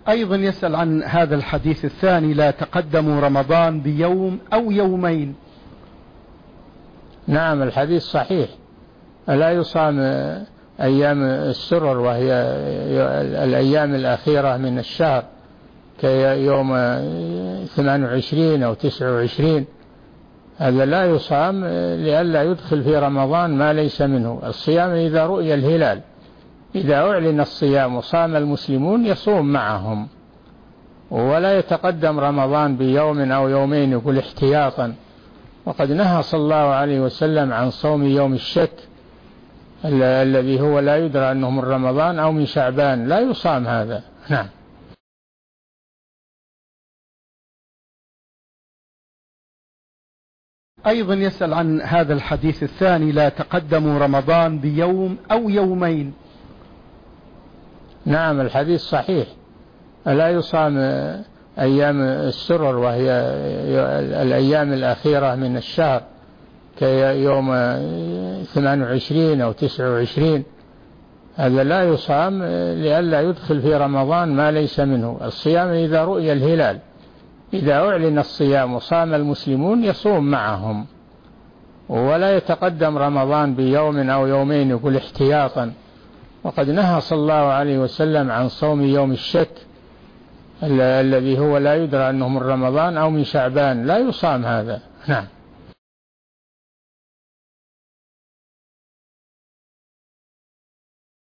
أيضا يسأل عن هذا الحديث الثاني: لا تقدموا رمضان بيوم أو يومين. نعم، الحديث صحيح، لا يصام أيام السرر وهي الأيام الأخيرة من الشهر كيوم 28 أو 29، هذا لا يصام لئلا يدخل في رمضان ما ليس منه. الصيام إذا رؤي الهلال، إذا أعلن الصيام وصام المسلمون يصوم معهم، ولا يتقدم رمضان بيوم أو يومين يقول احتياطا. وقد نهى صلى الله عليه وسلم عن صوم يوم الشك الذي هو لا يدرى أنه من رمضان أو من شعبان، لا يصام هذا. نعم. أيضا يسأل عن هذا الحديث الثاني: لا تقدموا رمضان بيوم أو يومين. نعم، الحديث صحيح، لا يصام أيام السرر وهي الأيام الأخيرة من الشهر كيوم 28 أو 29، هذا لا يصام لئلا يدخل في رمضان ما ليس منه. الصيام إذا رؤي الهلال، إذا أعلن الصيام وصام المسلمون يصوم معهم، ولا يتقدم رمضان بيوم أو يومين يقول احتياطا. وقد نهى صلى الله عليه وسلم عن صوم يوم الشك الذي هو لا يدرى أنه من رمضان أو من شعبان، لا يصام هذا. نعم.